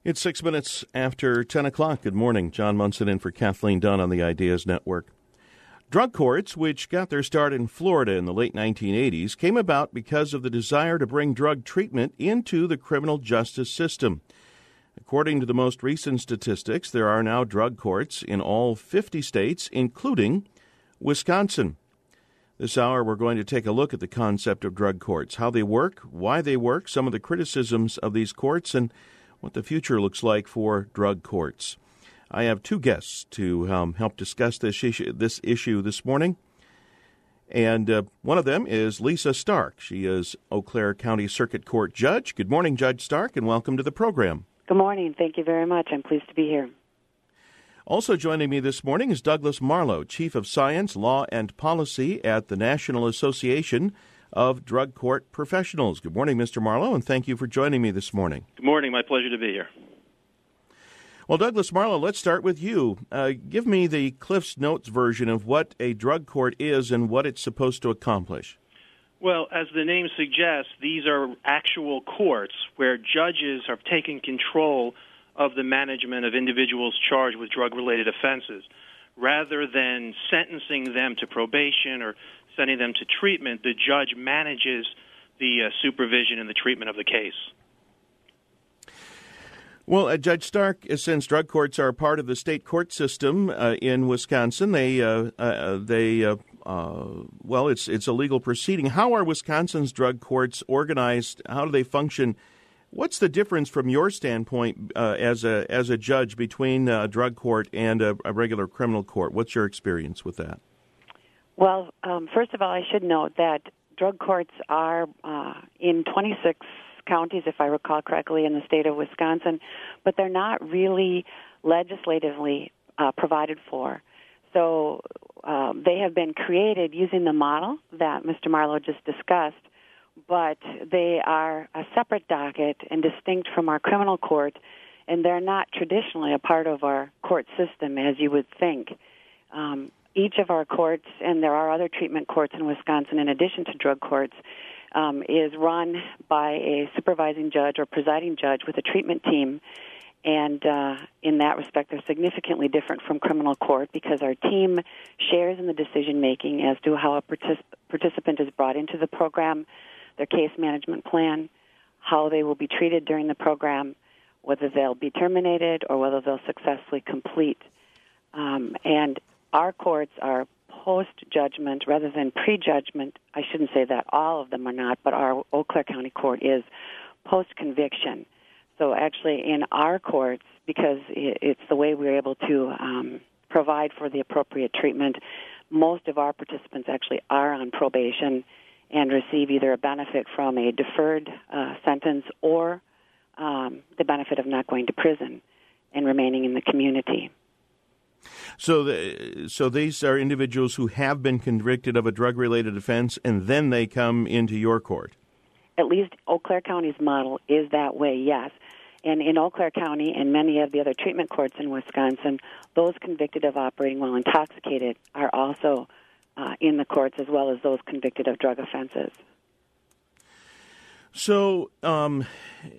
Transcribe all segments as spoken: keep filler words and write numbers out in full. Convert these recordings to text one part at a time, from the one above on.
It's six minutes after ten o'clock. Good morning. John Munson in for Kathleen Dunn on the Ideas Network. Drug courts, which got their start in Florida in the late nineteen eighties, came about because of the desire to bring drug treatment into the criminal justice system. According to the most recent statistics, there are now drug courts in all fifty states, including Wisconsin. This hour, we're going to take a look at the concept of drug courts, how they work, why they work, some of the criticisms of these courts, and what the future looks like for drug courts. I have two guests to um, help discuss this issue, this issue this morning. And uh, one of them is Lisa Stark. She is Eau Claire County Circuit Court Judge. Good morning, Judge Stark, and welcome to the program. Good morning. Thank you very much. I'm pleased to be here. Also joining me this morning is Douglas Marlowe, Chief of Science, Law, and Policy at the National Association of Drug Court Professionals. Good morning, Mister Marlowe, and thank you for joining me this morning. Good morning. My pleasure to be here. Well, Douglas Marlowe, let's start with you. Uh, give me the Cliff's Notes version of what a drug court is and what it's supposed to accomplish. Well, as the name suggests, these are actual courts where judges have taken control of the management of individuals charged with drug-related offenses. Rather than sentencing them to probation or sending them to treatment, the judge manages the uh, supervision and the treatment of the case. Well, uh, Judge Stark, since drug courts are part of the state court system uh, in Wisconsin, they uh, uh, they uh, uh, well, it's it's a legal proceeding. How are Wisconsin's drug courts organized? How do they function? What's the difference from your standpoint uh, as a as a judge between a drug court and a, a regular criminal court? What's your experience with that? Well, um, first of all, I should note that drug courts are uh, in twenty-six counties, if I recall correctly, in the state of Wisconsin, but they're not really legislatively uh, provided for. So uh, they have been created using the model that Mister Marlowe just discussed, but they are a separate docket and distinct from our criminal court, and they're not traditionally a part of our court system, as you would think. Um, each of our courts, and there are other treatment courts in Wisconsin in addition to drug courts, um, is run by a supervising judge or presiding judge with a treatment team, and uh, in that respect, they're significantly different from criminal court because our team shares in the decision-making as to how a particip- participant is brought into the program, their case management plan, how they will be treated during the program, whether they'll be terminated or whether they'll successfully complete. Um, and our courts are post-judgment rather than pre-judgment. I shouldn't say that all of them are not, but our Eau Claire County Court is post-conviction. So actually in our courts, because it's the way we're able to um, provide for the appropriate treatment, most of our participants actually are on probation and receive either a benefit from a deferred uh, sentence or um, the benefit of not going to prison and remaining in the community. So, the, so these are individuals who have been convicted of a drug-related offense, and then they come into your court. At least Eau Claire County's model is that way, yes. And in Eau Claire County and many of the other treatment courts in Wisconsin, those convicted of operating while intoxicated are also uh, in the courts, as well as those convicted of drug offenses. So, um,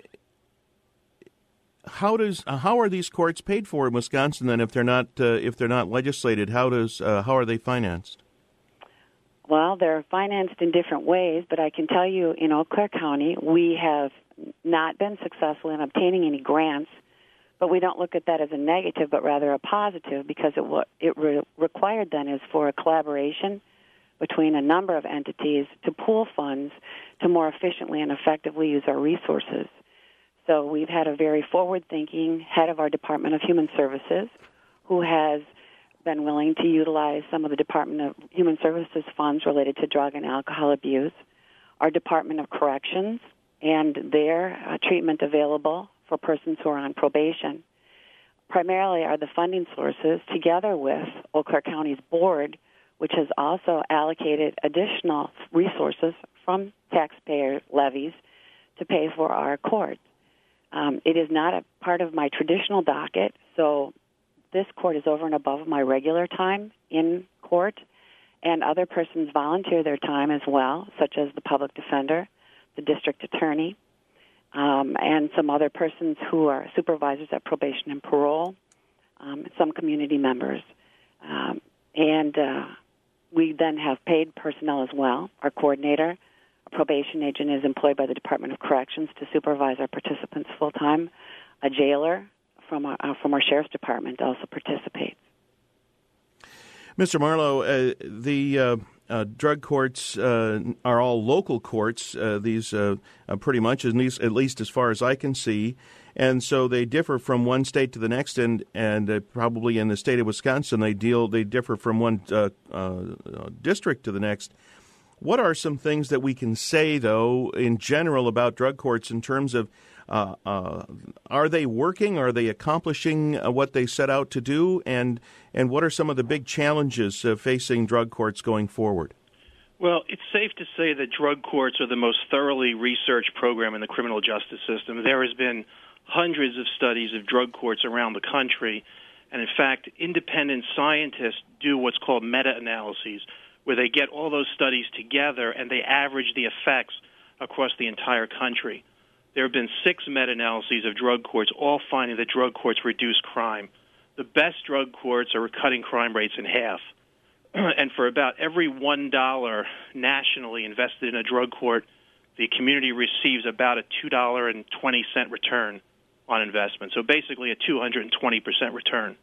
how does uh, how are these courts paid for in Wisconsin? Then, if they're not uh, if they're not legislated, how does uh, how are they financed? Well, they're financed in different ways, but I can tell you in Eau Claire County, we have not been successful in obtaining any grants, but we don't look at that as a negative, but rather a positive, because it what it re- required then is for a collaboration between a number of entities to pool funds to more efficiently and effectively use our resources. So we've had a very forward-thinking head of our Department of Human Services who has been willing to utilize some of the Department of Human Services funds related to drug and alcohol abuse, our Department of Corrections, and their uh, treatment available for persons who are on probation. Primarily are the funding sources, together with Eau Claire County's board, which has also allocated additional resources from taxpayer levies to pay for our court. Um, it is not a part of my traditional docket, so this court is over and above my regular time in court, and other persons volunteer their time as well, such as the public defender, the district attorney, um, and some other persons who are supervisors at probation and parole, um, some community members. Um, and uh, we then have paid personnel as well. Our coordinator, a probation agent, is employed by the Department of Corrections to supervise our participants full-time. A jailer from our, uh, from our Sheriff's Department also participates. Mister Marlowe, uh, the uh, uh, drug courts uh, are all local courts, uh, these uh, uh, pretty much, at least, at least as far as I can see, and so they differ from one state to the next, and, and uh, probably in the state of Wisconsin they deal they differ from one uh, uh, district to the next. What are some things that we can say, though, in general about drug courts in terms of uh, uh, are they working? Are they accomplishing uh, what they set out to do? And and what are some of the big challenges uh, facing drug courts going forward? Well, it's safe to say that drug courts are the most thoroughly researched program in the criminal justice system. There has been hundreds of studies of drug courts around the country, and in fact, independent scientists do what's called meta-analyses, where they get all those studies together and they average the effects across the entire country. There have been six meta-analyses of drug courts, all finding that drug courts reduce crime. The best drug courts are cutting crime rates in half. And for about every one dollar nationally invested in a drug court, the community receives about a two dollars and twenty cents return on investment. So basically a two hundred twenty percent return.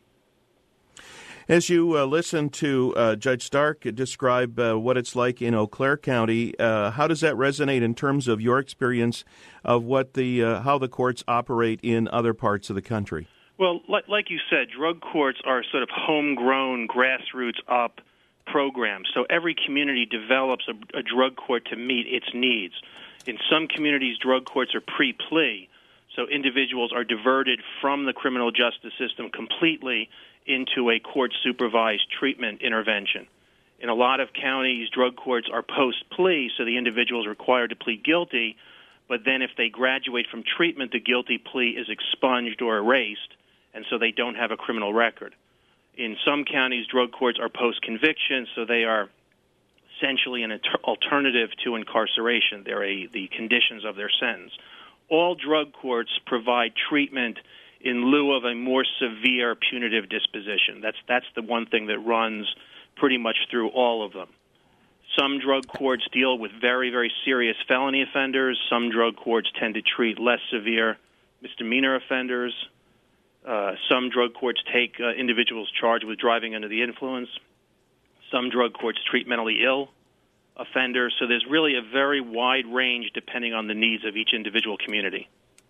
As you uh, listen to uh, Judge Stark describe uh, what it's like in Eau Claire County, uh, how does that resonate in terms of your experience of what the uh, how the courts operate in other parts of the country? Well, like, like you said, drug courts are sort of homegrown, grassroots-up programs. So every community develops a, a drug court to meet its needs. In some communities, drug courts are pre-plea, so individuals are diverted from the criminal justice system completely into a court-supervised treatment intervention. In a lot of counties, drug courts are post-plea, so the individual is required to plead guilty, but then if they graduate from treatment, the guilty plea is expunged or erased, and so they don't have a criminal record. In some counties, drug courts are post-conviction, so they are essentially an alternative to incarceration. They're a, the conditions of their sentence. All drug courts provide treatment in lieu of a more severe punitive disposition. That's that's the one thing that runs pretty much through all of them. Some drug courts deal with very, very serious felony offenders. Some drug courts tend to treat less severe misdemeanor offenders. Uh, some drug courts take uh, individuals charged with driving under the influence. Some drug courts treat mentally ill offenders. So there's really a very wide range depending on the needs of each individual community.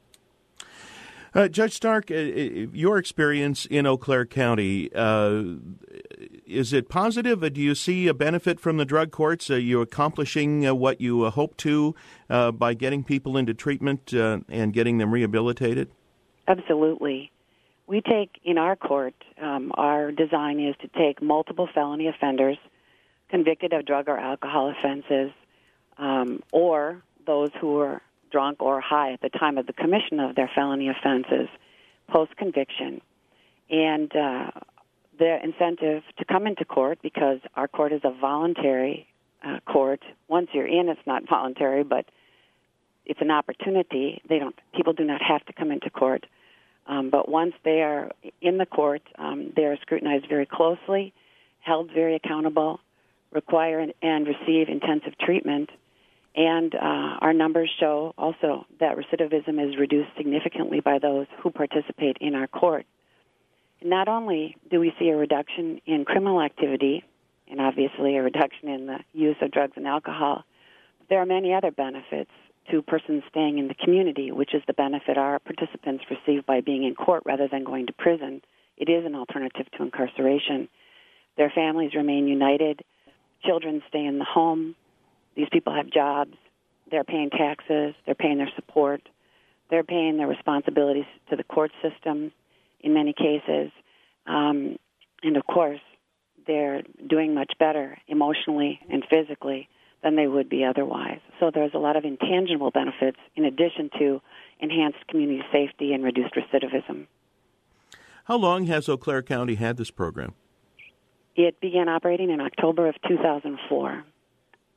Uh, Judge Stark, uh, your experience in Eau Claire County, uh, is it positive? Do you see a benefit from the drug courts? Are you accomplishing uh, what you uh, hope to uh, by getting people into treatment uh, and getting them rehabilitated? Absolutely. We take, in our court, um, our design is to take multiple felony offenders convicted of drug or alcohol offenses, um, or those who are drunk or high at the time of the commission of their felony offenses, post-conviction, and uh, their incentive to come into court, because our court is a voluntary uh, court. Once you're in, it's not voluntary, but it's an opportunity. They don't. People do not have to come into court. Um, but once they are in the court, um, they are scrutinized very closely, held very accountable, require and, and receive intensive treatment. And uh, our numbers show also that recidivism is reduced significantly by those who participate in our court. Not only do we see a reduction in criminal activity, and obviously a reduction in the use of drugs and alcohol, but there are many other benefits to persons staying in the community, which is the benefit our participants receive by being in court rather than going to prison. It is an alternative to incarceration. Their families remain united. Children stay in the home. These people have jobs. They're paying taxes. They're paying their support. They're paying their responsibilities to the court system in many cases. Um, and, of course, they're doing much better emotionally and physically than they would be otherwise. So there's a lot of intangible benefits in addition to enhanced community safety and reduced recidivism. How long has Eau Claire County had this program? It began operating in October of two thousand four.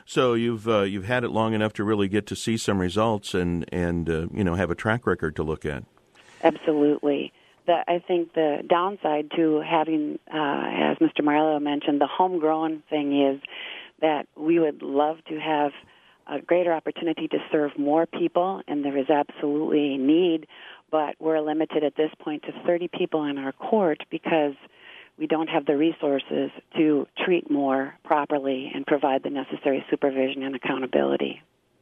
So you've uh, you've had it long enough to really get to see some results and and uh, you know have a track record to look at. Absolutely. The, I think the downside to having, uh, as Mister Marlowe mentioned, the homegrown thing is that we would love to have a greater opportunity to serve more people, and there is absolutely a need, but we're limited at this point to thirty people in our court because we don't have the resources to treat more properly and provide the necessary supervision and accountability.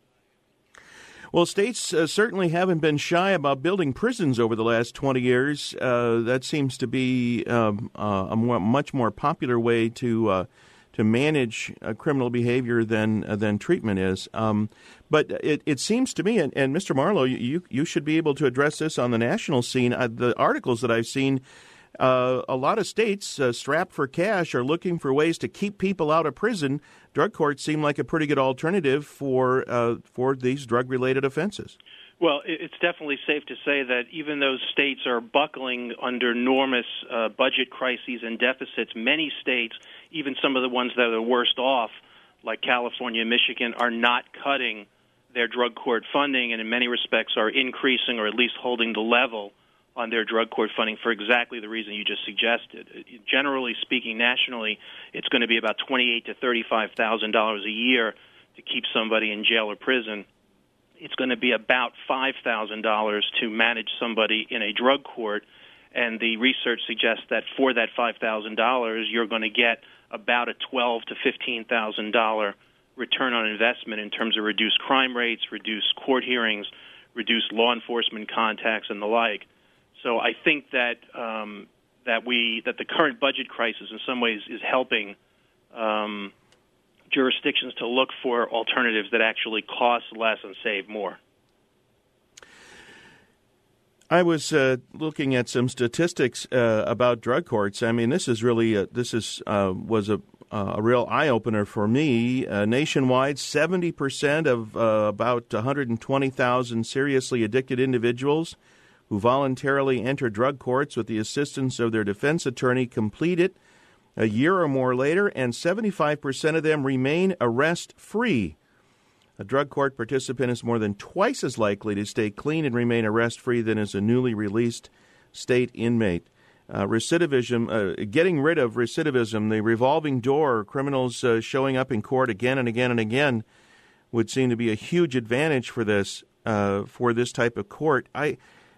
Well, states uh, certainly haven't been shy about building prisons over the last twenty years. Uh, that seems to be um, uh, a more, much more popular way to uh, to manage uh, criminal behavior than uh, than treatment is. Um, but it, it seems to me, and, and Mister Marlowe, you you should be able to address this on the national scene. Uh, the articles that I've seen, uh, a lot of states uh, strapped for cash are looking for ways to keep people out of prison. Drug courts seem like a pretty good alternative for uh, for these drug-related offenses. Well, it's definitely safe to say that even though states are buckling under enormous uh, budget crises and deficits, many states, even some of the ones that are the worst off, like California and Michigan, are not cutting their drug court funding and in many respects are increasing or at least holding the level on their drug court funding for exactly the reason you just suggested. Generally speaking, nationally, it's going to be about twenty-eight thousand to thirty-five thousand dollars a year to keep somebody in jail or prison. It's going to be about five thousand dollars to manage somebody in a drug court, and the research suggests that for that five thousand dollars, you're going to get about a twelve thousand to fifteen thousand dollars return on investment in terms of reduced crime rates, reduced court hearings, reduced law enforcement contacts, and the like. So I think that um, that we that the current budget crisis in some ways is helping um, jurisdictions to look for alternatives that actually cost less and save more. I was uh, looking at some statistics uh, about drug courts. I mean, this is really a, this is uh, was a a real eye opener for me. Uh, nationwide, seventy percent of uh, about one hundred twenty thousand seriously addicted individuals who voluntarily enter drug courts with the assistance of their defense attorney complete it a year or more later, and seventy-five percent of them remain arrest-free. A drug court participant is more than twice as likely to stay clean and remain arrest-free than is a newly released state inmate. Uh, recidivism, uh, getting rid of recidivism, the revolving door, criminals uh, showing up in court again and again and again, would seem to be a huge advantage for this uh, for this type of court. I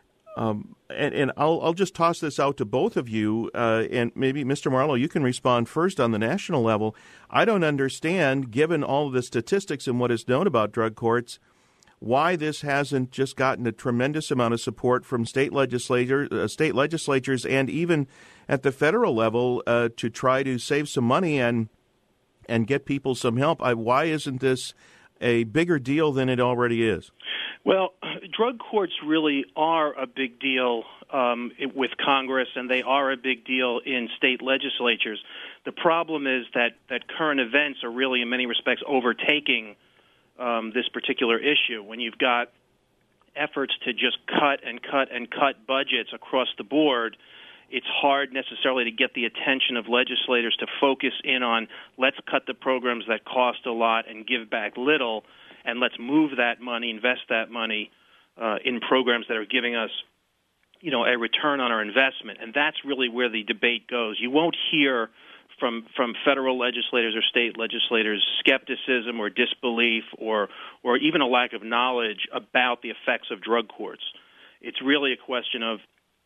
um, and, and I'll I'll just toss this out to both of you, uh, and maybe Mister Marlowe, you can respond first on the national level. I don't understand, given all of the statistics and what is known about drug courts, why this hasn't just gotten a tremendous amount of support from state legislature, uh, state legislatures, and even at the federal level uh, to try to save some money and and get people some help. I, why isn't this a bigger deal than it already is? Well, drug courts really are a big deal um, with Congress, and they are a big deal in state legislatures. The problem is that, that current events are really, in many respects, overtaking um, this particular issue. When you've got efforts to just cut and cut and cut budgets across the board, it's hard necessarily to get the attention of legislators to focus in on let's cut the programs that cost a lot and give back little, and let's move that money, invest that money uh, in programs that are giving us, you know, a return on our investment. And that's really where the debate goes. You won't hear from from federal legislators or state legislators skepticism or disbelief or or even a lack of knowledge about the effects of drug courts. It's really a question of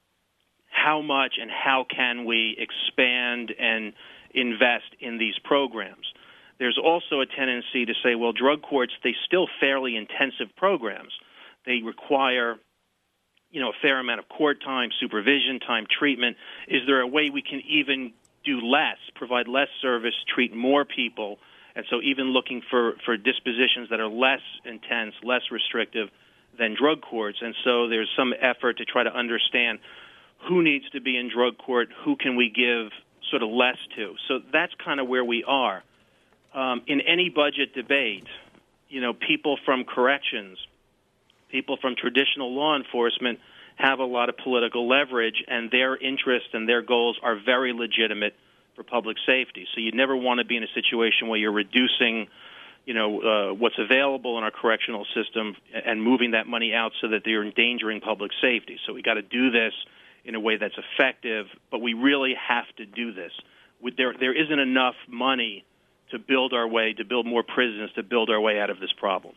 how much and how can we expand and invest in these programs. There's also a tendency to say, well, drug courts, they still fairly intensive programs. They require, you know, a fair amount of court time, supervision, time treatment. Is there a way we can even do less, provide less service, treat more people? And so even looking for, for dispositions that are less intense, less restrictive than drug courts. And so there's some effort to try to understand who needs to be in drug court, who can we give sort of less to. So that's kind of where we are. Um, in any budget debate, you know, people from corrections, people from traditional law enforcement have a lot of political leverage, and their interests and their goals are very legitimate for public safety. So you never want to be in a situation where you're reducing, you know, uh, what's available in our correctional system and moving that money out so that they're endangering public safety. So we got to do this in a way that's effective, but we really have to do this. There, there isn't enough money to build our way, to build more prisons, to build our way out of this problem.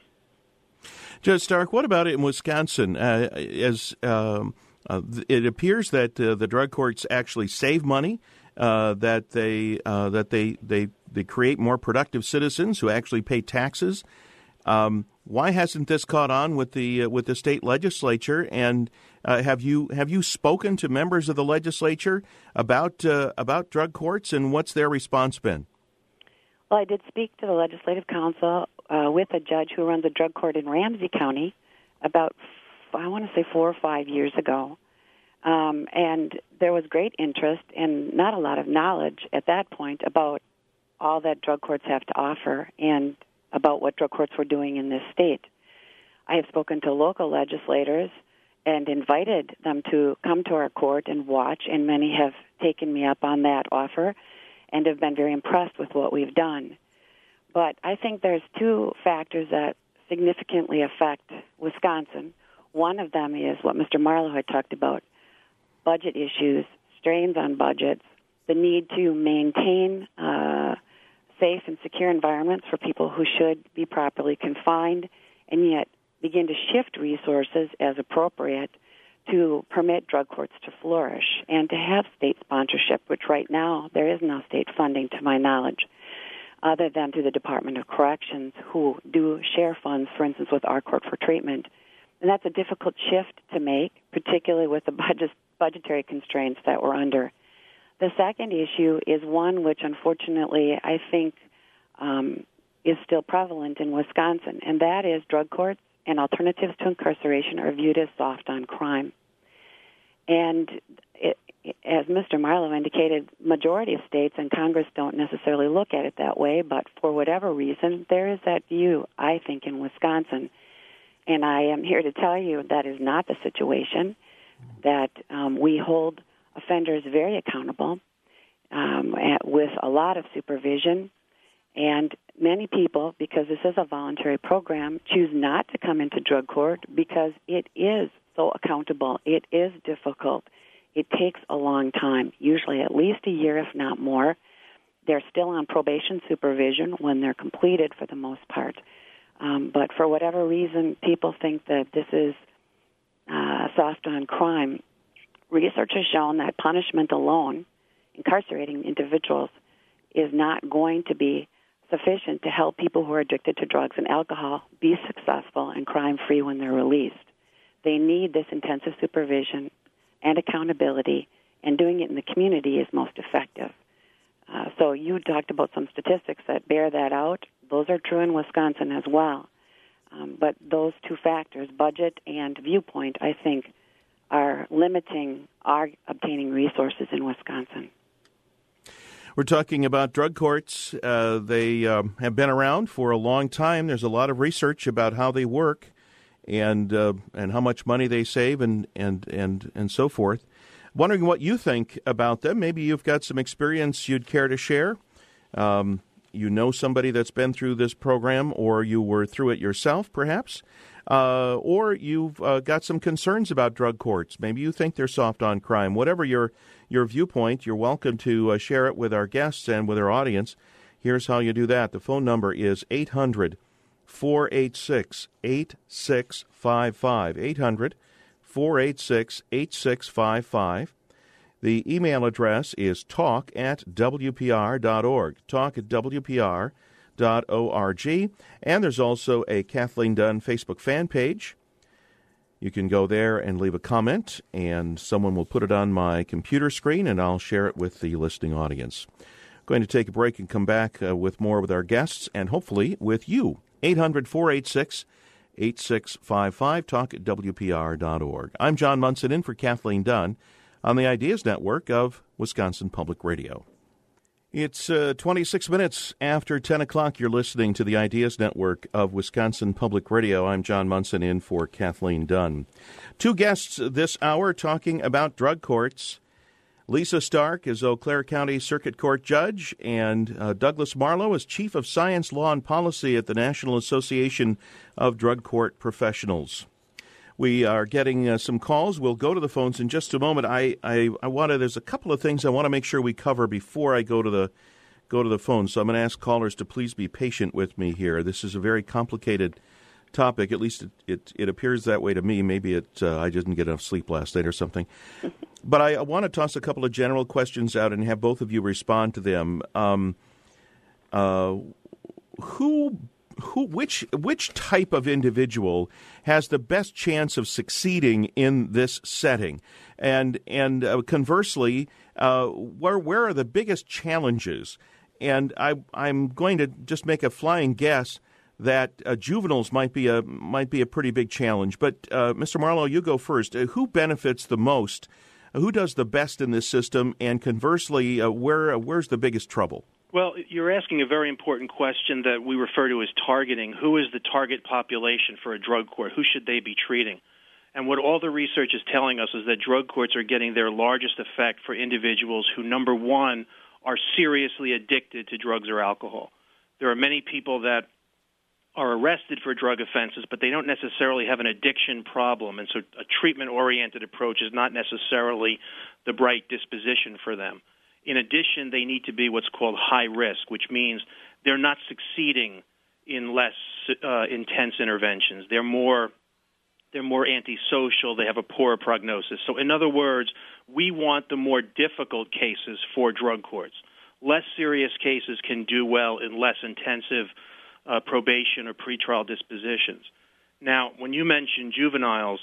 Judge Stark, what about it in Wisconsin? Uh, as um, uh, it appears that uh, the drug courts actually save money, uh, that they uh, that they, they they create more productive citizens who actually pay taxes. Um, why hasn't this caught on with the uh, with the state legislature? And uh, have you have you spoken to members of the legislature about uh, about drug courts, and what's their response been? Well, I did speak to the Legislative Council uh, with a judge who runs a drug court in Ramsey County about, I want to say, four or five years ago. Um, and there was great interest and not a lot of knowledge at that point about all that drug courts have to offer and about what drug courts were doing in this state. I have spoken to local legislators and invited them to come to our court and watch, and many have taken me up on that offer and have been very impressed with what we've done. But I think there's two factors that significantly affect Wisconsin. One of them is what Mister Marlowe had talked about, budget issues, strains on budgets, the need to maintain uh, safe and secure environments for people who should be properly confined, and yet begin to shift resources as appropriate to permit drug courts to flourish and to have state sponsorship, which right now there is no state funding to my knowledge, other than through the Department of Corrections, who do share funds, for instance, with our court for treatment. And that's a difficult shift to make, particularly with the budget, budgetary constraints that we're under. The second issue is one which, unfortunately, I think um, is still prevalent in Wisconsin, and that is drug courts and alternatives to incarceration are viewed as soft on crime. And it, as Mister Marlowe indicated, majority of states and Congress don't necessarily look at it that way, but for whatever reason, there is that view, I think, in Wisconsin. And I am here to tell you that is not the situation, that um, we hold offenders very accountable um, at, with a lot of supervision. And many people, because this is a voluntary program, choose not to come into drug court because it is so accountable. It is difficult. It takes a long time, usually at least a year, if not more. They're still on probation supervision when they're completed for the most part. Um, but for whatever reason, people think that this is uh, soft on crime. Research has shown that punishment alone, incarcerating individuals, is not going to be sufficient to help people who are addicted to drugs and alcohol be successful and crime-free when they're released. They need this intensive supervision and accountability, and doing it in the community is most effective. Uh, so you talked about some statistics that bear that out. Those are true in Wisconsin as well. Um, but those two factors, budget and viewpoint, I think, are limiting our obtaining resources in Wisconsin. We're talking about drug courts. Uh, they um, have been around for a long time. There's a lot of research about how they work and uh, and how much money they save and, and, and, and so forth. Wondering what you think about them. Maybe you've got some experience you'd care to share. Um, you know somebody that's been through this program, or you were through it yourself, perhaps. Uh, or you've uh, got some concerns about drug courts. Maybe you think they're soft on crime. Whatever your your viewpoint, you're welcome to uh, share it with our guests and with our audience. Here's how you do that. The phone number is eight hundred, four eight six, eight six five five. eight hundred, four eight six, eight six five five. The email address is talk at w p r dot org. Talk at w p r dot org. And there's also a Kathleen Dunn Facebook fan page. You can go there and leave a comment, and someone will put it on my computer screen, and I'll share it with the listening audience. Going to take a break and come back uh, with more with our guests, and hopefully with you. eight hundred, four eight six, eight six five five. Talk at w p r dot org. I'm John Munson, in for Kathleen Dunn on the Ideas Network of Wisconsin Public Radio. It's uh, twenty-six minutes after ten o'clock. You're listening to the Ideas Network of Wisconsin Public Radio. I'm John Munson, in for Kathleen Dunn. Two guests this hour talking about drug courts. Lisa Stark is Eau Claire County Circuit Court Judge, and uh, Douglas Marlowe is Chief of Science, Law, and Policy at the National Association of Drug Court Professionals. We are getting uh, some calls. We'll go to the phones in just a moment. I, I, I want to. There's a couple of things I want to make sure we cover before I go to the go to the phone. So I'm going to ask callers to please be patient with me here. This is a very complicated topic. At least it, it, it appears that way to me. Maybe it uh, I didn't get enough sleep last night or something. But I, I want to toss a couple of general questions out and have both of you respond to them. Um, uh, who, who, which, which type of individual has the best chance of succeeding in this setting? And and uh, conversely, uh, where where are the biggest challenges? And I, I'm going to just make a flying guess that uh, juveniles might be a might be a pretty big challenge. But uh, Mister Marlowe, you go first. Uh, who benefits the most? Who does the best in this system? And conversely, uh, where uh, where's the biggest trouble? Well, you're asking a very important question that we refer to as targeting. Who is the target population for a drug court? Who should they be treating? And what all the research is telling us is that drug courts are getting their largest effect for individuals who, number one, are seriously addicted to drugs or alcohol. There are many people that are arrested for drug offenses, but they don't necessarily have an addiction problem, and so a treatment-oriented approach is not necessarily the right disposition for them. In addition, they need to be what's called high risk, which means they're not succeeding in less uh, intense interventions. They're more they're more antisocial. They have a poorer prognosis. So in other words, we want the more difficult cases for drug courts. Less serious cases can do well in less intensive Uh, probation or pretrial dispositions. Now, when you mention juveniles,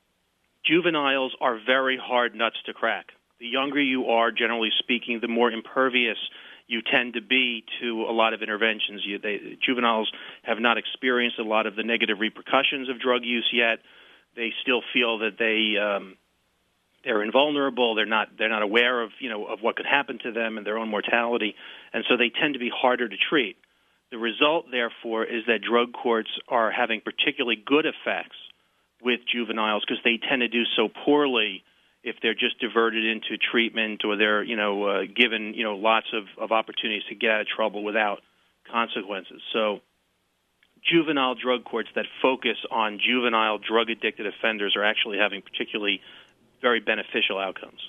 juveniles are very hard nuts to crack. The younger you are, generally speaking, the more impervious you tend to be to a lot of interventions. You, they, juveniles have not experienced a lot of the negative repercussions of drug use yet. They still feel that they um, they're invulnerable. They're not they're not aware of you know of what could happen to them and their own mortality, and so they tend to be harder to treat. The result, therefore, is that drug courts are having particularly good effects with juveniles because they tend to do so poorly if they're just diverted into treatment or they're, you know, uh, given, you know, lots of, of opportunities to get out of trouble without consequences. So juvenile drug courts that focus on juvenile drug-addicted offenders are actually having particularly very beneficial outcomes.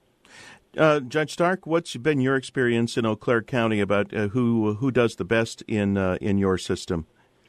Uh, Judge Stark, what's been your experience in Eau Claire County about uh, who who does the best in uh, in your system?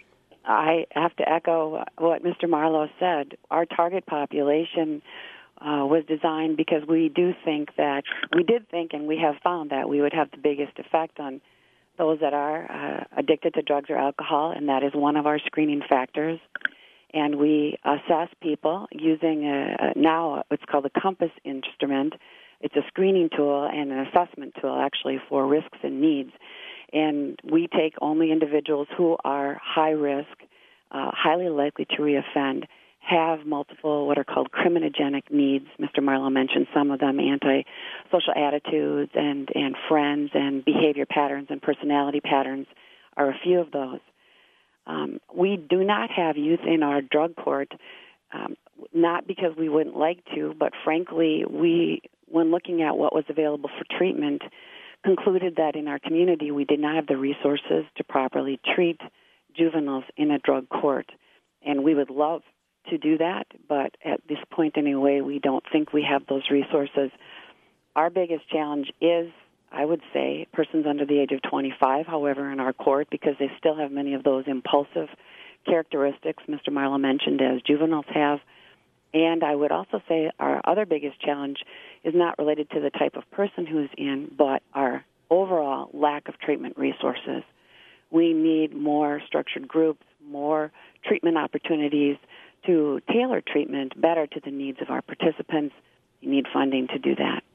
I have to echo what Mister Marlowe said. Our target population uh, was designed because we do think that, we did think and we have found that we would have the biggest effect on those that are uh, addicted to drugs or alcohol, and that is one of our screening factors. And we assess people using a, a, now what's called a COMPASS instrument. It's a screening tool and an assessment tool, actually, for risks and needs. And we take only individuals who are high risk, uh, highly likely to reoffend, have multiple what are called criminogenic needs. Mister Marlowe mentioned some of them, antisocial attitudes and, and friends and behavior patterns and personality patterns are a few of those. Um, we do not have youth in our drug court, um, not because we wouldn't like to, but frankly, we, when looking at what was available for treatment, concluded that in our community we did not have the resources to properly treat juveniles in a drug court. And we would love to do that, but at this point anyway, we don't think we have those resources. Our biggest challenge is, I would say, persons under the age of twenty-five, however, in our court, because they still have many of those impulsive characteristics Mister Marlowe mentioned as juveniles have. And I would also say our other biggest challenge is not related to the type of person who's in, but our overall lack of treatment resources. We need more structured groups, more treatment opportunities to tailor treatment better to the needs of our participants. You need funding to do that.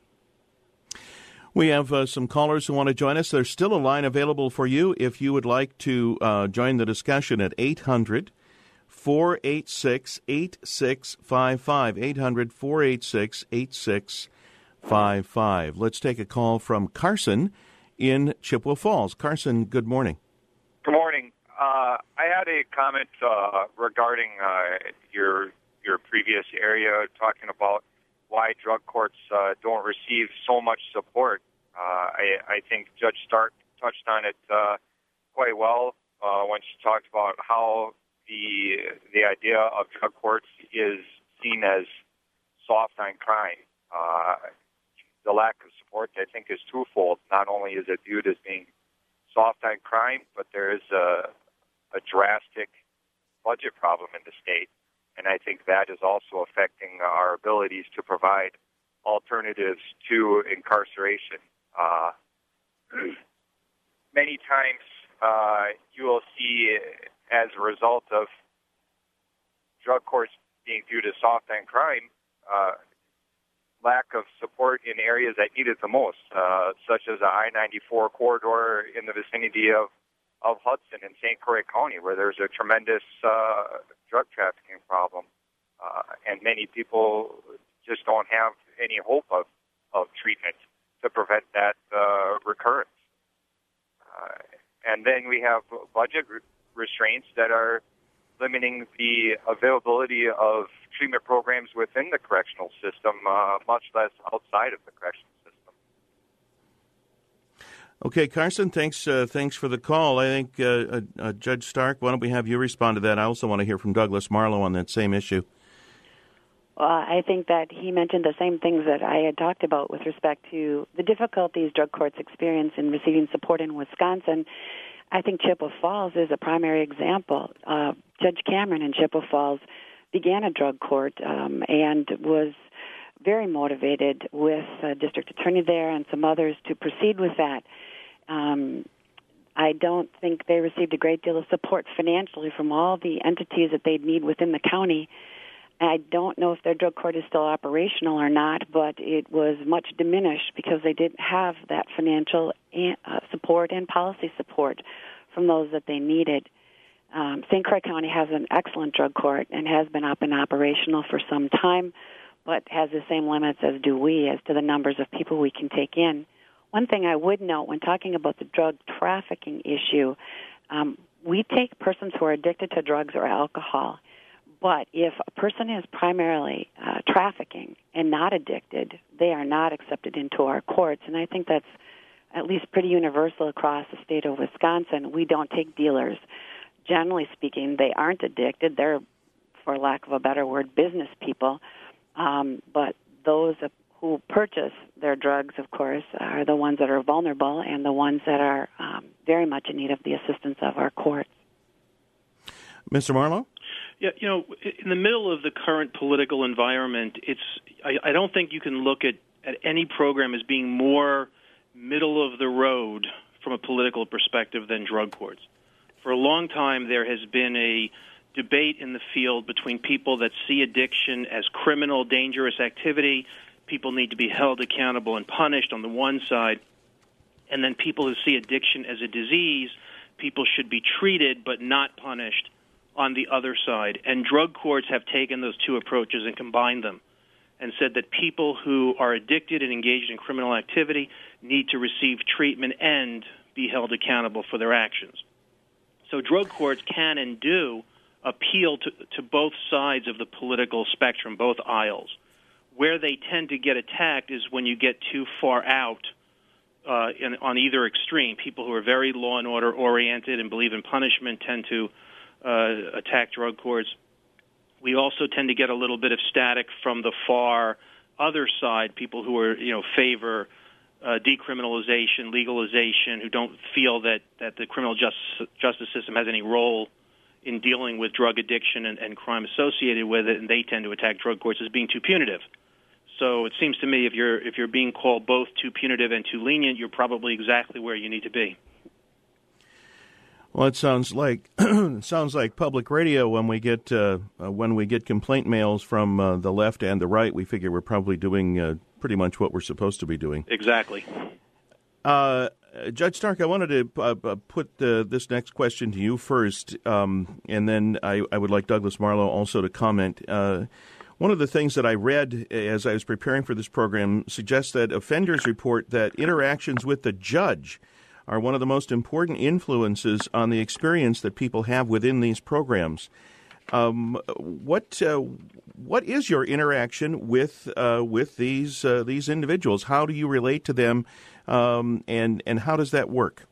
We have uh, some callers who want to join us. There's still a line available for you if you would like to uh, join the discussion at eight hundred, four eight six, eight six five five, eight hundred, four eight six, eight six five five. Let's take a call from Carson in Chippewa Falls. Carson, good morning. Good morning. Uh, I had a comment uh, regarding uh, your your previous area, talking about why drug courts uh, don't receive so much support. Uh, I, I think Judge Stark touched on it uh, quite well uh, when she talked about how the the idea of drug courts is seen as soft on crime. Uh, the lack of support, I think, is twofold. Not only is it viewed as being soft on crime, but there is a, a drastic budget problem in the state. And I think that is also affecting our abilities to provide alternatives to incarceration. Uh, many times uh, you will see, as a result of drug courts being viewed as soft on crime, uh, lack of support in areas that need it the most, uh, such as the I ninety-four corridor in the vicinity of, of Hudson in Saint Croix County, where there's a tremendous uh, drug trafficking problem. Uh, and many people just don't have any hope of, of treatment to prevent that uh, recurrence. Uh, and then we have budget re- restraints that are limiting the availability of treatment programs within the correctional system, uh, much less outside of the correctional system. Okay, Carson, thanks uh, thanks for the call. I think, uh, uh, Judge Stark, why don't we have you respond to that? I also want to hear from Douglas Marlowe on that same issue. Well, I think that he mentioned the same things that I had talked about with respect to the difficulties drug courts experience in receiving support in Wisconsin. I think Chippewa Falls is a primary example. Uh, Judge Cameron in Chippewa Falls began a drug court um, and was very motivated with a district attorney there and some others to proceed with that. Um, I don't think they received a great deal of support financially from all the entities that they'd need within the county. I don't know if their drug court is still operational or not, but it was much diminished because they didn't have that financial uh, support and policy support from those that they needed. Um, Saint Croix County has an excellent drug court and has been up and operational for some time, but has the same limits as do we as to the numbers of people we can take in. One thing I would note when talking about the drug trafficking issue, um, we take persons who are addicted to drugs or alcohol. But if a person is primarily uh, trafficking and not addicted, they are not accepted into our courts. And I think that's at least pretty universal across the state of Wisconsin. We don't take dealers. Generally speaking, they aren't addicted. They're, for lack of a better word, business people. Um, but those who purchase their drugs, of course, are the ones that are vulnerable and the ones that are um, very much in need of the assistance of our courts. Mister Marlowe? Yeah, you know, in the middle of the current political environment, it's I, I don't think you can look at, at any program as being more middle of the road from a political perspective than drug courts. For a long time, there has been a debate in the field between people that see addiction as criminal, dangerous activity. People need to be held accountable and punished on the one side, and then people who see addiction as a disease, people should be treated but not punished on the other side. And drug courts have taken those two approaches and combined them and said that people who are addicted and engaged in criminal activity need to receive treatment and be held accountable for their actions. So drug courts can and do appeal to, to both sides of the political spectrum, both aisles. Where they tend to get attacked is when you get too far out uh, in, on either extreme. People who are very law and order oriented and believe in punishment tend to uh, attack drug courts. We also tend to get a little bit of static from the far other side, people who are, you know, favor uh, decriminalization, legalization, who don't feel that, that the criminal justice, justice system has any role in dealing with drug addiction and, and crime associated with it, and they tend to attack drug courts as being too punitive. So it seems to me if you're if you're being called both too punitive and too lenient, you're probably exactly where you need to be. Well, it sounds like it sounds like public radio. When we get uh, uh, when we get complaint mails from uh, the left and the right, we figure we're probably doing uh, pretty much what we're supposed to be doing. Exactly. Uh, Judge Stark, I wanted to uh, put uh, this next question to you first, um, and then I, I would like Douglas Marlowe also to comment. Uh, one of the things that I read as I was preparing for this program suggests that offenders report that interactions with the judge are one of the most important influences on the experience that people have within these programs. Um, what uh, what is your interaction with uh, with these uh, these individuals? How do you relate to them, um, and and how does that work?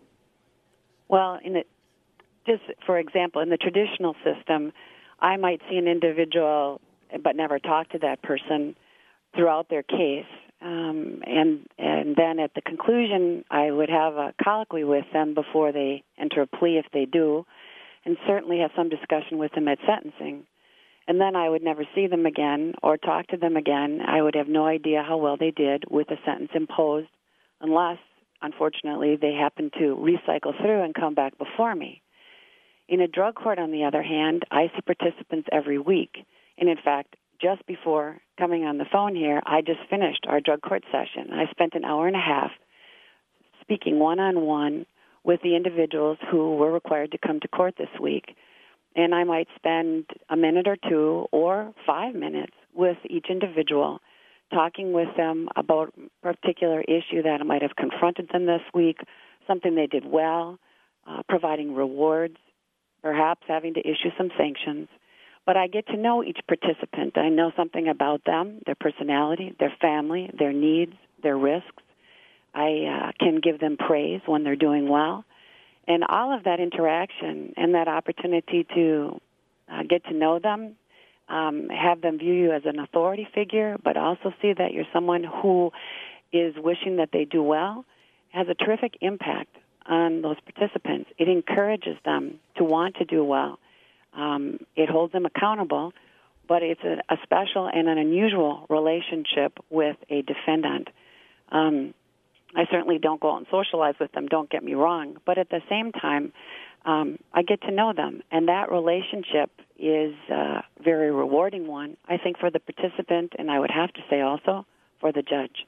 Well, in the, just for example, in the traditional system, I might see an individual but never talk to that person throughout their case, um, and and then at the conclusion, I would have a colloquy with them before they enter a plea, if they do, and certainly have some discussion with them at sentencing. And then I would never see them again or talk to them again. I would have no idea how well they did with the sentence imposed, unless, unfortunately, they happen to recycle through and come back before me. In a drug court, on the other hand, I see participants every week. And in fact, just before coming on the phone here, I just finished our drug court session. I spent an hour and a half speaking one-on-one with the individuals who were required to come to court this week. And I might spend a minute or two or five minutes with each individual, talking with them about a particular issue that might have confronted them this week, something they did well, uh, providing rewards, perhaps having to issue some sanctions. But I get to know each participant. I know something about them, their personality, their family, their needs, their risks. I uh, can give them praise when they're doing well. And all of that interaction and that opportunity to uh, get to know them, um, have them view you as an authority figure, but also see that you're someone who is wishing that they do well, has a terrific impact on those participants. It encourages them to want to do well. Um, it holds them accountable, but it's a, a special and an unusual relationship with a defendant. Um, I certainly don't go out and socialize with them, don't get me wrong, but at the same time, um, I get to know them, and that relationship is a very rewarding one, I think, for the participant, and I would have to say also for the judge.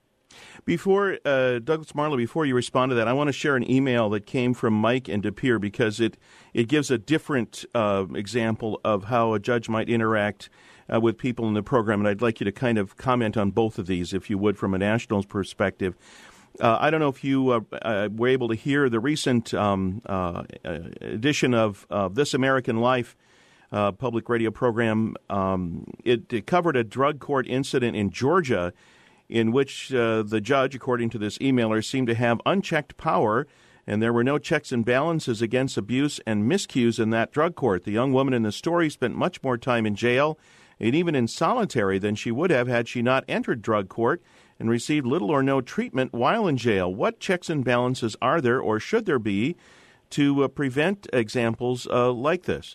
Before, uh, Douglas Marlowe, before you respond to that, I want to share an email that came from Mike and De Pere because it, it gives a different uh, example of how a judge might interact uh, with people in the program, and I'd like you to kind of comment on both of these, if you would, from a national perspective. Uh, I don't know if you uh, uh, were able to hear the recent um, uh, edition of uh, This American Life uh, public radio program. Um, it, it covered a drug court incident in Georgia in which uh, the judge, according to this emailer, seemed to have unchecked power, and there were no checks and balances against abuse and miscues in that drug court. The young woman in the story spent much more time in jail and even in solitary than she would have had she not entered drug court and received little or no treatment while in jail. What checks and balances are there or should there be to uh, prevent examples uh, like this?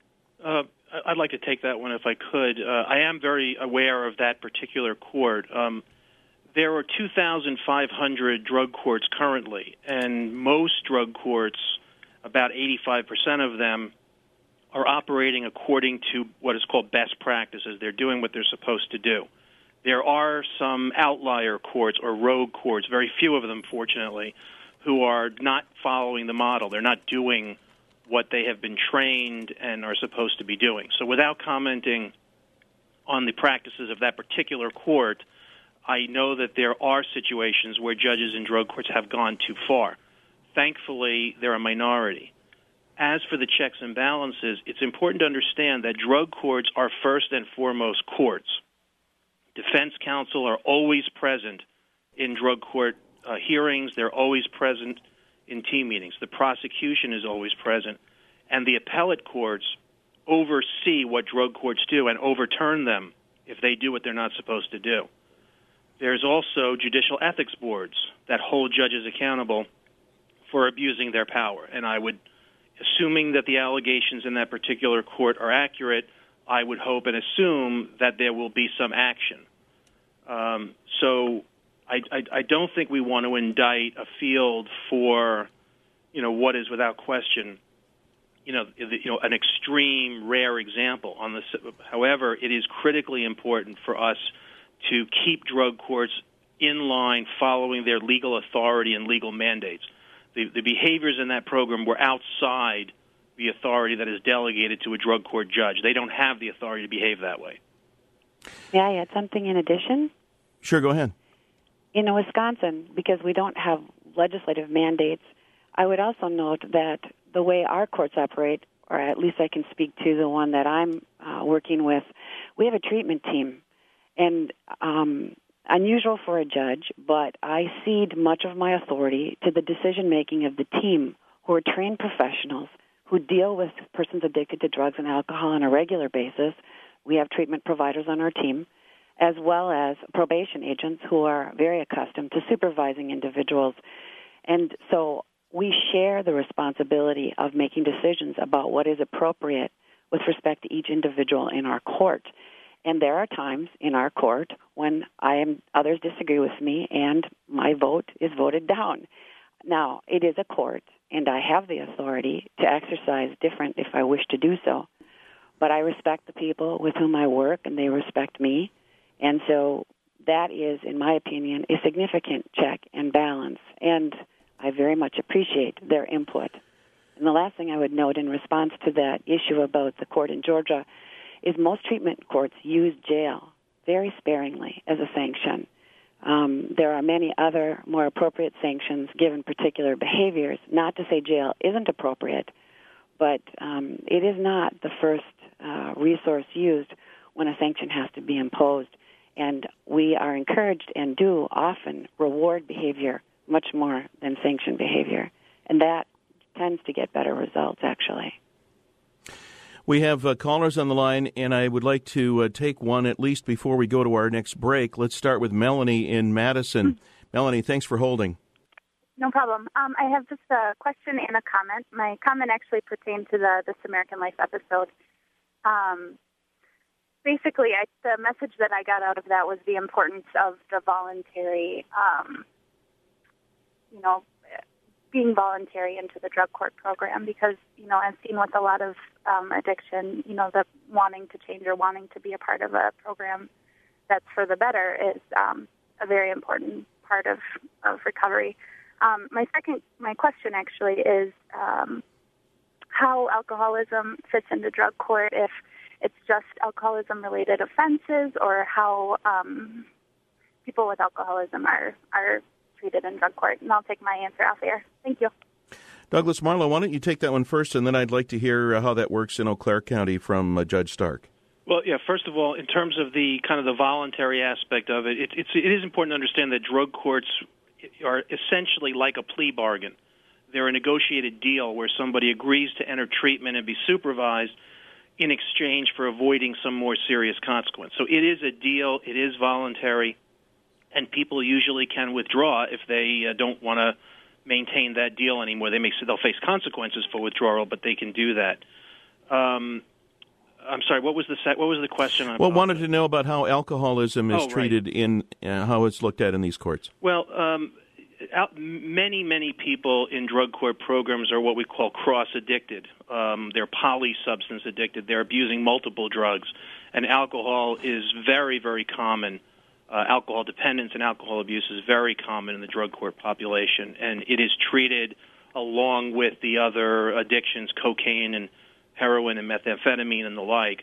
Uh, I'd like to take that one if I could. Uh, I am very aware of that particular court. Um, there are two thousand five hundred drug courts currently, and most drug courts, about eighty-five percent of them, are operating according to what is called best practices. They're doing what they're supposed to do. There are some outlier courts or rogue courts, very few of them, fortunately, who are not following the model. They're not doing what they have been trained and are supposed to be doing. So without commenting on the practices of that particular court, I know that there are situations where judges in drug courts have gone too far. Thankfully, they're a minority. As for the checks and balances, it's important to understand that drug courts are first and foremost courts. Defense counsel are always present in drug court uh, hearings. They're always present in team meetings. The prosecution is always present. And the appellate courts oversee what drug courts do and overturn them if they do what they're not supposed to do. There's also judicial ethics boards that hold judges accountable for abusing their power. And I would, assuming that the allegations in that particular court are accurate, I would hope and assume that there will be some action. Um, so I, I, I don't think we want to indict a field for, you know, what is without question, you know, you know, an extreme, rare example. On this, however, it is critically important for us to keep drug courts in line, following their legal authority and legal mandates. The, the behaviors in that program were outside the authority that is delegated to a drug court judge. They don't have the authority to behave that way. May I add something in addition? Sure, go ahead. In Wisconsin, because we don't have legislative mandates, I would also note that the way our courts operate or at least I can speak to the one that I'm uh, working with, we have a treatment team. And um, unusual for a judge, but I cede much of my authority to the decision-making of the team, who are trained professionals who deal with persons addicted to drugs and alcohol on a regular basis. We have treatment providers on our team, as well as probation agents who are very accustomed to supervising individuals. And so we share the responsibility of making decisions about what is appropriate with respect to each individual in our court. And there are times in our court when I am others disagree with me and my vote is voted down. Now, it is a court, and I have the authority to exercise different if I wish to do so. But I respect the people with whom I work, and they respect me. And so that is, in my opinion, a significant check and balance. And I very much appreciate their input. And the last thing I would note in response to that issue about the court in Georgia is most treatment courts use jail very sparingly as a sanction. Um, there are many other more appropriate sanctions given particular behaviors. Not to say jail isn't appropriate, but um, it is not the first uh, resource used when a sanction has to be imposed. And we are encouraged and do often reward behavior much more than sanction behavior. And that tends to get better results, actually. We have uh, callers on the line, and I would like to uh, take one at least before we go to our next break. Let's start with Melanie in Madison. Mm-hmm. Melanie, thanks for holding. No problem. Um, I have just a question and a comment. My comment actually pertained to the This American Life episode. Um, basically, I, the message that I got out of that was the importance of the voluntary, um, you know, being voluntary into the drug court program, because, you know, I've seen with a lot of um, addiction, you know, the wanting to change or wanting to be a part of a program that's for the better is um, a very important part of, of recovery. Um, my second, my question actually is um, how alcoholism fits into drug court, if it's just alcoholism-related offenses, or how um, people with alcoholism are, are treated in drug court. And I'll take my answer off air. Thank you. Douglas Marlowe, why don't you take that one first, and then I'd like to hear uh, how that works in Eau Claire County from uh, Judge Stark. Well, yeah, first of all, in terms of the kind of the voluntary aspect of it, it, it's, it is important to understand that drug courts are essentially like a plea bargain. They're a negotiated deal where somebody agrees to enter treatment and be supervised in exchange for avoiding some more serious consequence. So it is a deal, it is voluntary, and people usually can withdraw if they uh, don't want to maintain that deal anymore. They may they'll face consequences for withdrawal, but they can do that. Um, I'm sorry. What was the what was the question? I well, wanted to know about how alcoholism is oh, treated right. in uh, how it's looked at in these courts. Well, um, out, many many people in drug court programs are what we call cross addicted. Um, they're polysubstance addicted. They're abusing multiple drugs, and alcohol is very very common. Uh, alcohol dependence and alcohol abuse is very common in the drug court population, and it is treated along with the other addictions, cocaine and heroin and methamphetamine and the like.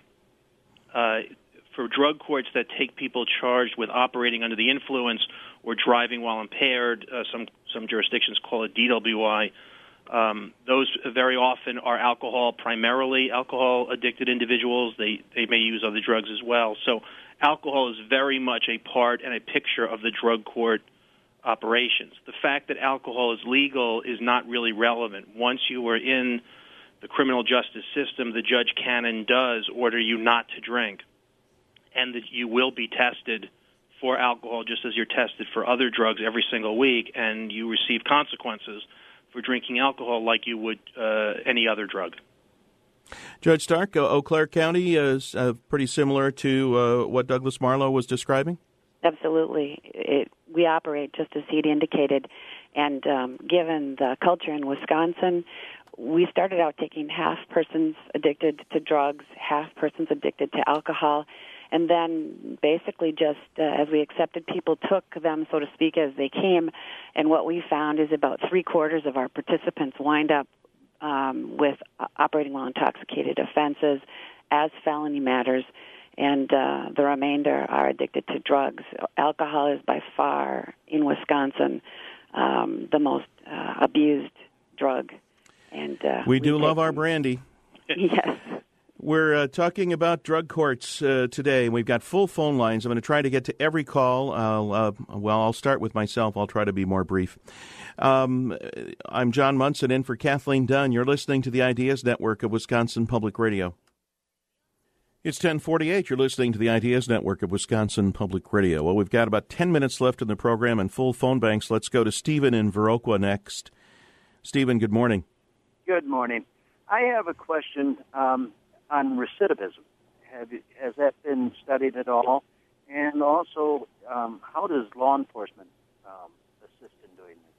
Uh, for drug courts that take people charged with operating under the influence or driving while impaired, uh, some some jurisdictions call it D W I, um, those very often are alcohol, primarily alcohol-addicted individuals. They, they may use other drugs as well. So alcohol is very much a part and a picture of the drug court operations. The fact that alcohol is legal is not really relevant. Once you are in the criminal justice system, the judge can and does order you not to drink, and that you will be tested for alcohol just as you're tested for other drugs every single week, and you receive consequences for drinking alcohol like you would uh, any other drug. Judge Stark, uh, Eau Claire County is uh, pretty similar to uh, what Douglas Marlowe was describing? Absolutely. It, we operate just as he'd indicated, and um, given the culture in Wisconsin, we started out taking half persons addicted to drugs, half persons addicted to alcohol, and then basically just uh, as we accepted people, took them, so to speak, as they came, and what we found is about three-quarters of our participants wind up Um, with operating while intoxicated offenses as felony matters, and uh, the remainder are addicted to drugs. Alcohol is by far, in Wisconsin, um, the most uh, abused drug. And uh, we, we do love them. our brandy. Yes. We're uh, talking about drug courts uh, today, and we've got full phone lines. I'm going to try to get to every call. I'll, uh, well, I'll start with myself. I'll try to be more brief. Um, I'm John Munson in for Kathleen Dunn. You're listening to the Ideas Network of Wisconsin Public Radio. It's ten forty-eight. You're listening to the Ideas Network of Wisconsin Public Radio. Well, we've got about ten minutes left in the program and full phone banks. Let's go to Stephen in Viroqua next. Stephen, good morning. Good morning. I have a question um, on recidivism. Have you, has that been studied at all? And also, um, how does law enforcement um, assist in doing this?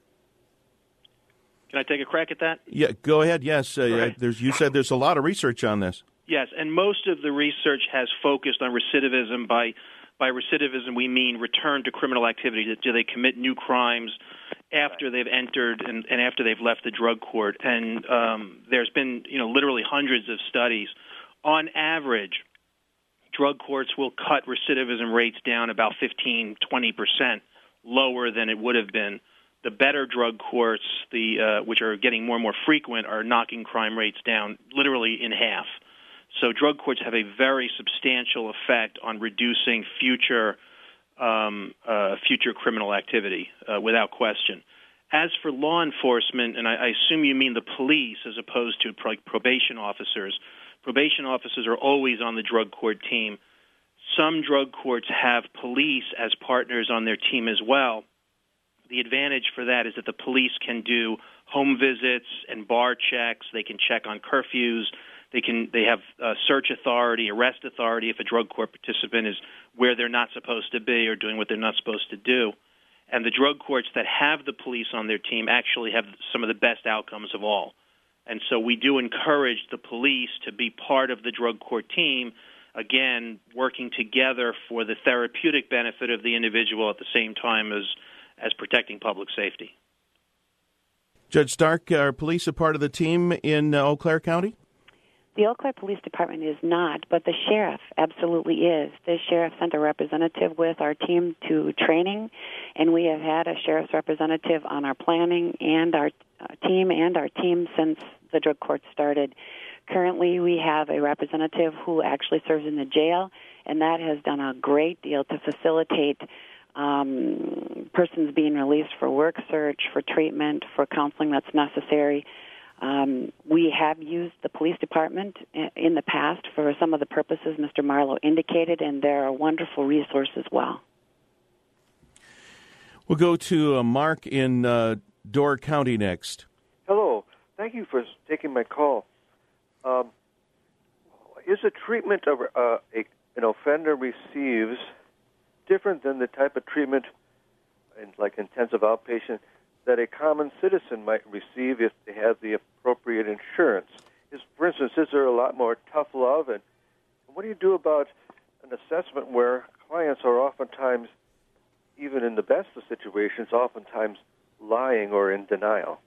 Can I take a crack at that? Yeah, go ahead. Yes, uh, Right. there's, you said there's a lot of research on this. Yes, and most of the research has focused on recidivism. By by recidivism, we mean return to criminal activity. Do they commit new crimes after they've entered and, and after they've left the drug court? And um, there's been, you know, literally hundreds of studies. On average, drug courts will cut recidivism rates down about fifteen, twenty percent lower than it would have been. The better drug courts, the uh, which are getting more and more frequent, are knocking crime rates down literally in half. So drug courts have a very substantial effect on reducing future um, uh, future criminal activity, uh, without question. As for law enforcement, and I, I assume you mean the police as opposed to pro- probation officers, probation officers are always on the drug court team. Some drug courts have police as partners on their team as well. The advantage for that is that the police can do home visits and bar checks. They can check on curfews. They can. They have uh, search authority, arrest authority if a drug court participant is where they're not supposed to be or doing what they're not supposed to do. And the drug courts that have the police on their team actually have some of the best outcomes of all. And so we do encourage the police to be part of the drug court team, again, working together for the therapeutic benefit of the individual at the same time as, as protecting public safety. Judge Stark, are police a part of the team in uh, Eau Claire County? The Eau Claire Police Department is not, but the sheriff absolutely is. The sheriff sent a representative with our team to training, and we have had a sheriff's representative on our planning and our uh, team and our team since the drug court started. Currently, we have a representative who actually serves in the jail, and that has done a great deal to facilitate um, persons being released for work search, for treatment, for counseling that's necessary. Um, we have used the police department in the past for some of the purposes Mister Marlowe indicated, and they're a wonderful resource as well. We'll go to uh, Mark in uh, Door County next. Hello. Thank you for taking my call. Um, is the treatment of uh, a, an offender receives different than the type of treatment, in, like intensive outpatient, that a common citizen might receive if they have the appropriate insurance? Is, for instance, is there a lot more tough love? And what do you do about an assessment where clients are oftentimes, even in the best of situations, oftentimes lying or in denial?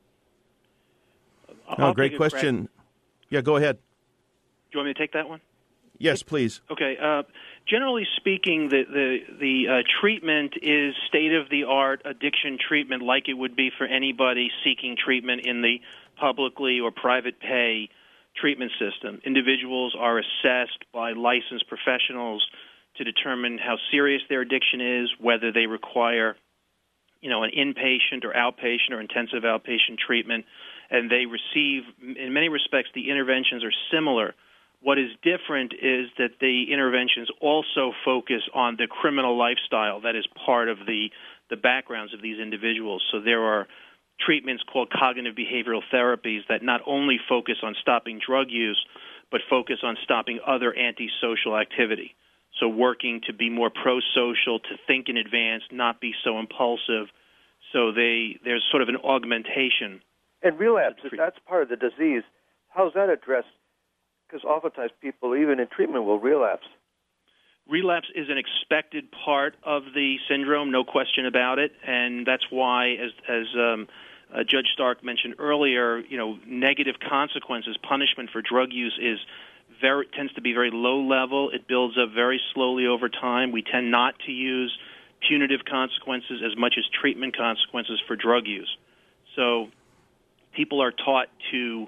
Oh, great question. Yeah, go ahead. Do you want me to take that one? Yes, please. Okay. Uh, generally speaking, the the, the uh, treatment is state-of-the-art addiction treatment, like it would be for anybody seeking treatment in the publicly or private pay treatment system. Individuals are assessed by licensed professionals to determine how serious their addiction is, whether they require, you know, an inpatient or outpatient or intensive outpatient treatment, and they receive, in many respects, the interventions are similar. What is different is that the interventions also focus on the criminal lifestyle that is part of the, the backgrounds of these individuals. So there are treatments called cognitive behavioral therapies that not only focus on stopping drug use, but focus on stopping other antisocial activity. So working to be more pro-social, to think in advance, not be so impulsive. So they there's sort of an augmentation. And relapse, if that's part of the disease, how's that addressed? Because oftentimes people, even in treatment, will relapse. Relapse is an expected part of the syndrome, no question about it, and that's why, as, as um, uh, Judge Stark mentioned earlier, you know, negative consequences, punishment for drug use is very tends to be very low level. It builds up very slowly over time. We tend not to use punitive consequences as much as treatment consequences for drug use. So people are taught to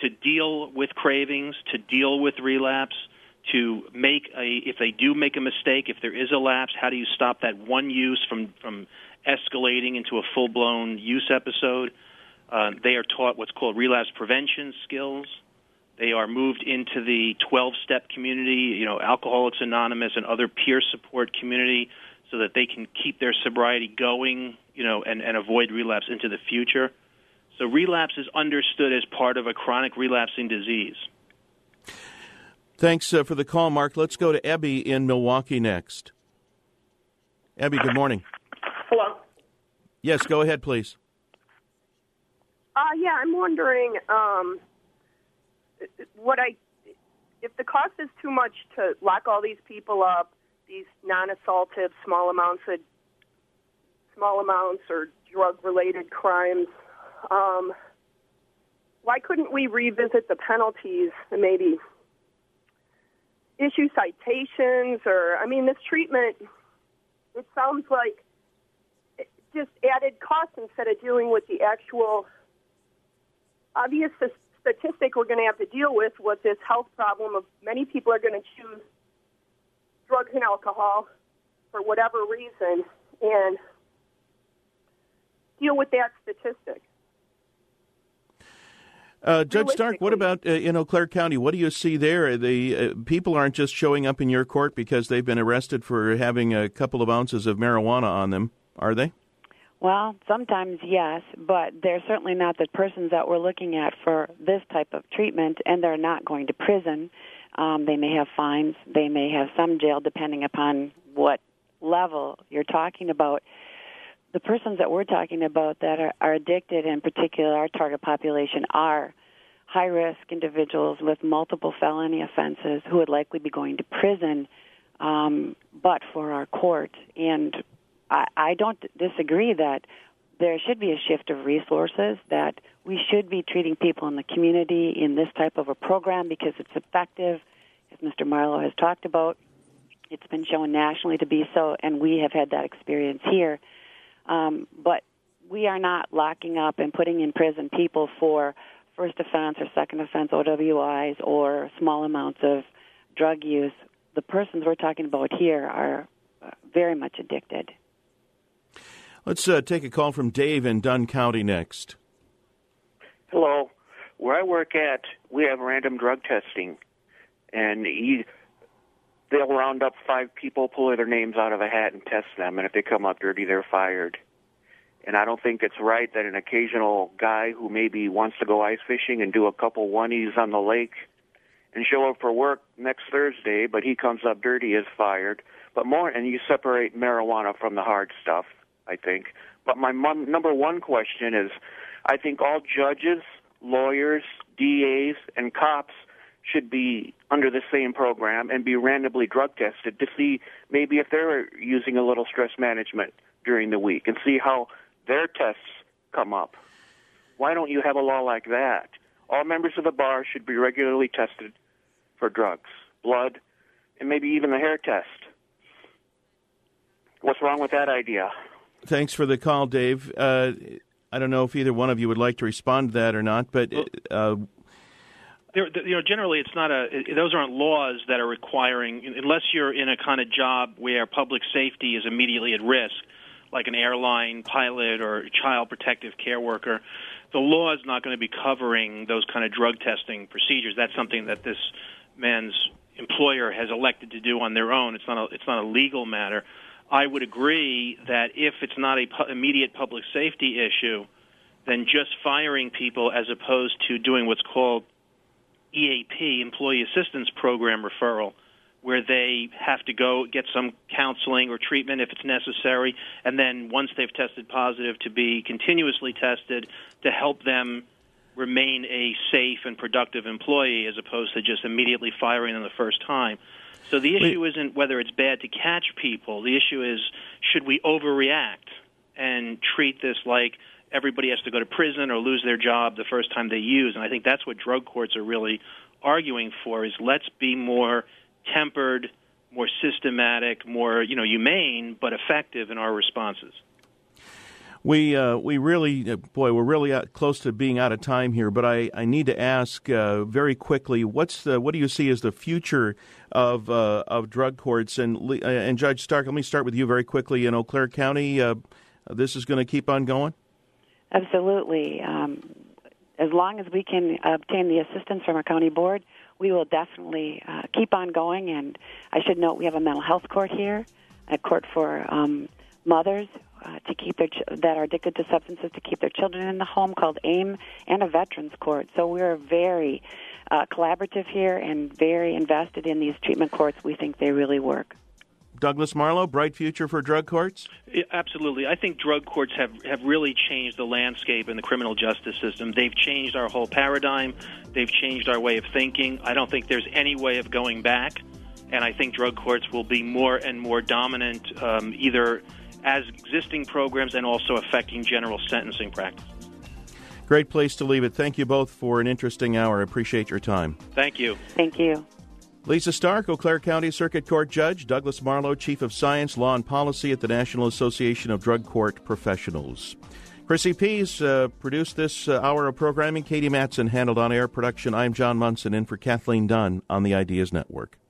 to deal with cravings, to deal with relapse, to make a, if they do make a mistake, if there is a lapse, how do you stop that one use from, from escalating into a full-blown use episode? Uh, they are taught what's called relapse prevention skills. They are moved into the twelve-step community, you know, Alcoholics Anonymous and other peer support community, so that they can keep their sobriety going, you know, and, and avoid relapse into the future. So relapse is understood as part of a chronic relapsing disease. Thanks uh, for the call, Mark. Let's go to Ebby in Milwaukee next. Ebby, good morning. Hello. Yes, go ahead, please. Uh, yeah, I'm wondering um, what I if the cost is too much to lock all these people up, these non-assaultive small amounts of small amounts or drug-related crimes. Um, why couldn't we revisit the penalties and maybe issue citations? Or, I mean, this treatment, it sounds like it just added costs instead of dealing with the actual obvious statistic we're going to have to deal with, with this health problem of many people are going to choose drugs and alcohol for whatever reason and deal with that statistic. Uh, Judge Stark, what about uh, in Eau Claire County? What do you see there? The uh, people aren't just showing up in your court because they've been arrested for having a couple of ounces of marijuana on them, are they? Well, sometimes yes, but they're certainly not the persons that we're looking at for this type of treatment, and they're not going to prison. Um, they may have fines. They may have some jail, depending upon what level you're talking about. The persons that we're talking about that are, are addicted, in particular our target population, are high-risk individuals with multiple felony offenses who would likely be going to prison, um, but for our court. And I, I don't disagree that there should be a shift of resources, that we should be treating people in the community in this type of a program because it's effective, as Mister Marlowe has talked about. It's been shown nationally to be so, and we have had that experience here. Um, but we are not locking up and putting in prison people for first offense or second offense O W Is or small amounts of drug use. The persons we're talking about here are very much addicted. Let's uh, take a call from Dave in Dunn County next. Hello. Where I work at, we have random drug testing, and you, they'll round up five people, pull their names out of a hat, and test them, and if they come up dirty, they're fired. And I don't think it's right that an occasional guy who maybe wants to go ice fishing and do a couple one-e's on the lake and show up for work next Thursday, but he comes up dirty, is fired. But more, and you separate marijuana from the hard stuff, I think. But my mom, number one question is, I think all judges, lawyers, D As, and cops should be under the same program and be randomly drug tested to see maybe if they're using a little stress management during the week and see how their tests come up. Why don't you have a law like that? All members of the bar should be regularly tested for drugs, blood, and maybe even the hair test. What's wrong with that idea? Thanks for the call, Dave. Uh, I don't know if either one of you would like to respond to that or not, but uh, There, you know, generally, it's not a. Those aren't laws that are requiring, unless you're in a kind of job where public safety is immediately at risk, like an airline pilot or child protective care worker. The law is not going to be covering those kind of drug testing procedures. That's something that this man's employer has elected to do on their own. It's not a. It's not a legal matter. I would agree that if it's not a pu- immediate public safety issue, then just firing people as opposed to doing what's called E A P, Employee Assistance Program referral, where they have to go get some counseling or treatment if it's necessary, and then once they've tested positive, to be continuously tested to help them remain a safe and productive employee as opposed to just immediately firing them the first time. So the issue Wait. isn't whether it's bad to catch people. The issue is, should we overreact and treat this like everybody has to go to prison or lose their job the first time they use? And I think that's what drug courts are really arguing for, is let's be more tempered, more systematic, more, you know, humane, but effective in our responses. We uh, we really, uh, boy, we're really out, close to being out of time here. But I, I need to ask uh, very quickly, what's the, what do you see as the future of uh, of drug courts? And uh, and Judge Stark, let me start with you very quickly. In Eau Claire County, uh, this is going to keep on going? Absolutely. Um, as long as we can obtain the assistance from our county board, we will definitely uh, keep on going. And I should note we have a mental health court here, a court for um, mothers uh, to keep their ch- that are addicted to substances to keep their children in the home called AIM, and a veterans court. So we're very uh, collaborative here and very invested in these treatment courts. We think they really work. Douglas Marlowe, bright future for drug courts? Yeah, absolutely. I think drug courts have, have really changed the landscape in the criminal justice system. They've changed our whole paradigm. They've changed our way of thinking. I don't think there's any way of going back, and I think drug courts will be more and more dominant, um, either as existing programs and also affecting general sentencing practices. Great place to leave it. Thank you both for an interesting hour. I appreciate your time. Thank you. Thank you. Lisa Stark, Eau Claire County Circuit Court Judge. Douglas Marlowe, Chief of Science, Law, and Policy at the National Association of Drug Court Professionals. Chrissy Pease uh, produced this uh, hour of programming. Katie Matson handled on-air production. I'm John Munson, in for Kathleen Dunn on the Ideas Network.